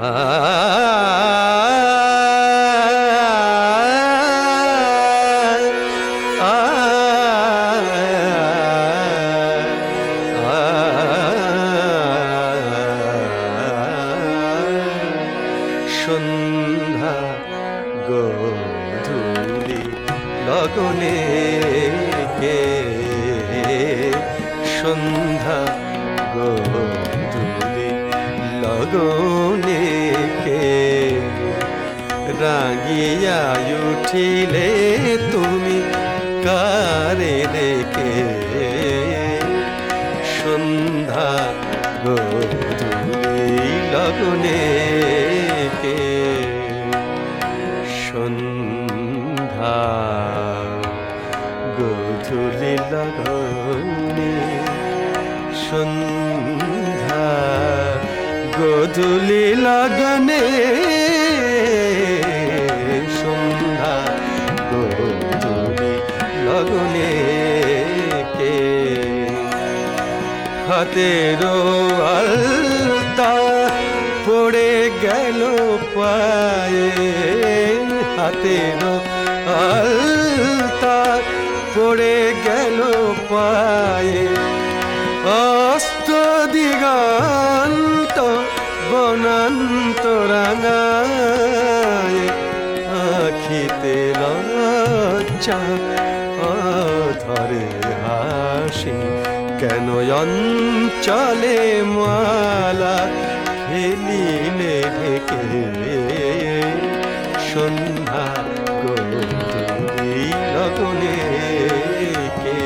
সন্ধ্যা গোধূলি লগনে কে সন্ধ্যা গোধূলি লগনে কে রাগিয়া উঠিলে তুমি কারে রেখে সন্ধ্যা গোধূলি লগনে কে সন্ধ্যা গোধূলি লগনে সন্ধ্যা গোধূলি লগনে সন্ধ্যা গোধূলি লগনে কে হাতেরো আলতা পড়ে গেল পায়ে হাতেরো আলতা পড়ে গেল পায়ে অস্ত দিগন্ত বনান্ত রাঙায় আখিতে লজ্জা অধরে হাসি কেন অঞ্চলে মালা খেলিলে ঢেকে সন্ধ্যা গোধূলি লগনে কে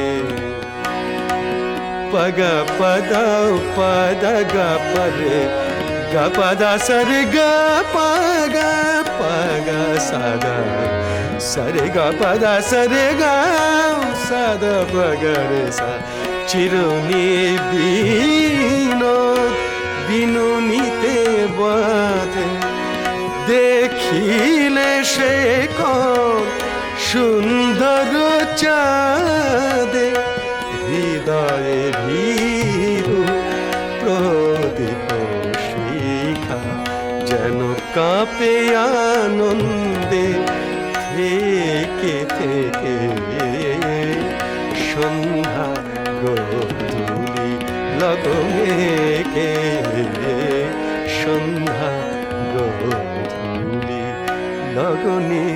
পগ পদ পদ গ পরে গ পদ সরে গ পগ পগ সদ সরে গ পদ সরে গ সদ পগ রে সা চিরুনি বিনোদ বিনুনিতে বাঁধে দেখিলে সে কোন সুন্দর চাঁদে হৃদয়ে ভীরু প্রদীপ শিখা যেন কাঁপে আনন্দে থেকে থেকে সন্ধ্যা গোধূলি লগনে কে সন্ধ্যা গোধূলি লগনে